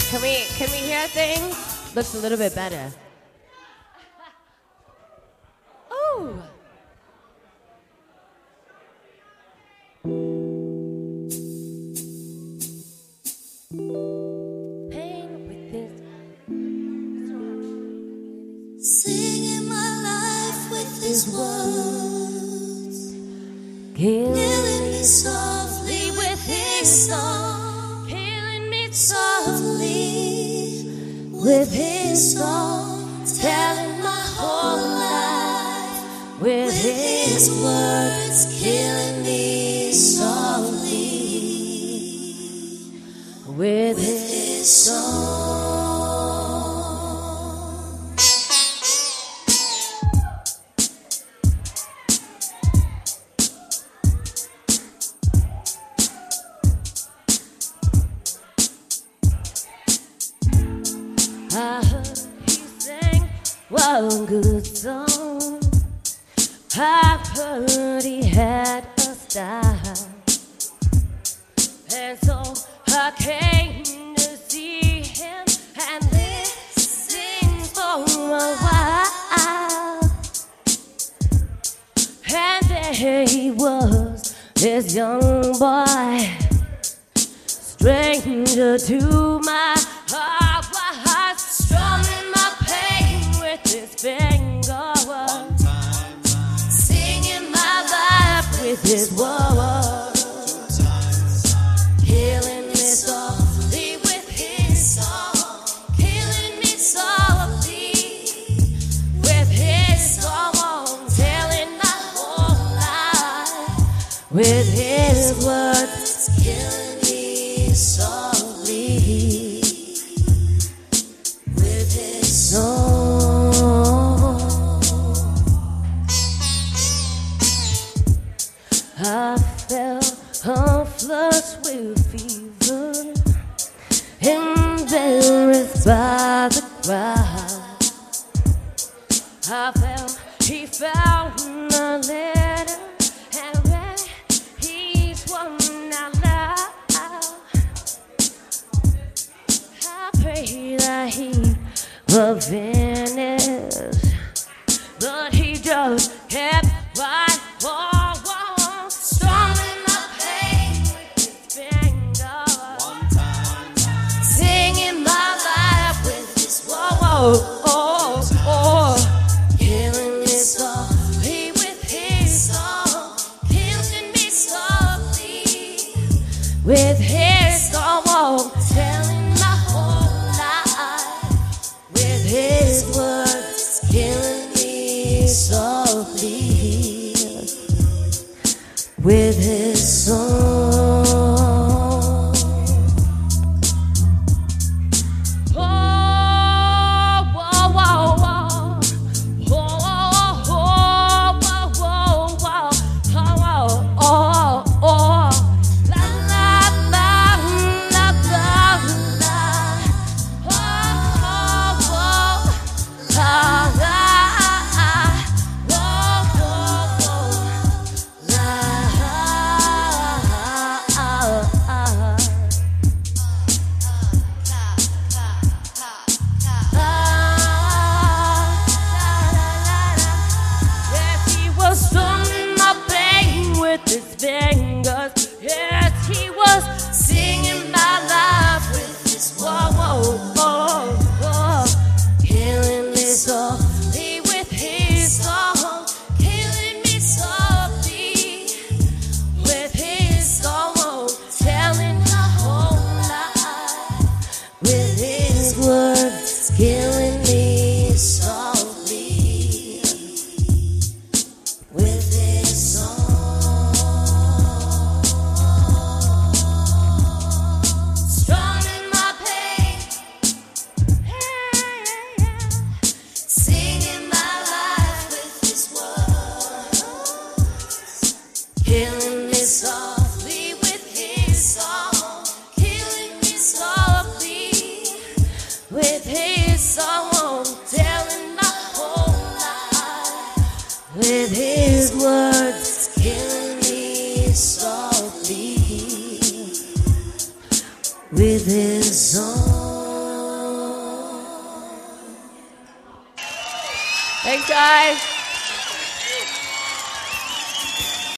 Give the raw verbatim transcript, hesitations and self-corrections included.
Can we can we hear things? Looks a little bit better. Oh. Pain with this. Singing my life with his words, Killing me softly with his song, killing me softly with his song, telling my whole life with his words, killing me softly with his song. I heard he sang one good song. I heard he had a style, and so I came to see him and listen for a while. And there he was, this young boy, stranger to my heart, was strumming my pain with his finger, singing my life with his words, killing me softly with his song, killing me softly with his song, telling my whole life with his words, killing me softly with his song. I felt a flush with fever, embarrassed by the crowd. I felt he found a letter and read each one out loud. I pray that he will finish, but he just kept right on, on, strumming my pain with his finger, singing my life with his whoa, oh, oh, killing me softly with his song, killing me softly with his song, telling my whole life with his words, killing me softly with his song. Oh, whoa, whoa, whoa. Oh, oh, oh, whoa, whoa, whoa. Oh, oh, oh. La, la, la, la, la, la. Oh, oh, oh. La, la, whoa, whoa, whoa. La, yes, he was strumming my pain with his fingers. Yes, he was singing my life with his whoa, whoa, whoa, whoa. Killing me softly with his song, killing me softly with his song, telling my whole life with his words, killing me softly with his song, strumming my pain, yeah, yeah, yeah. Singing my life with his words, killing me softly with his song, killing me softly with his song, telling my whole life with his words, killing me softly with his song. Thanks, guys.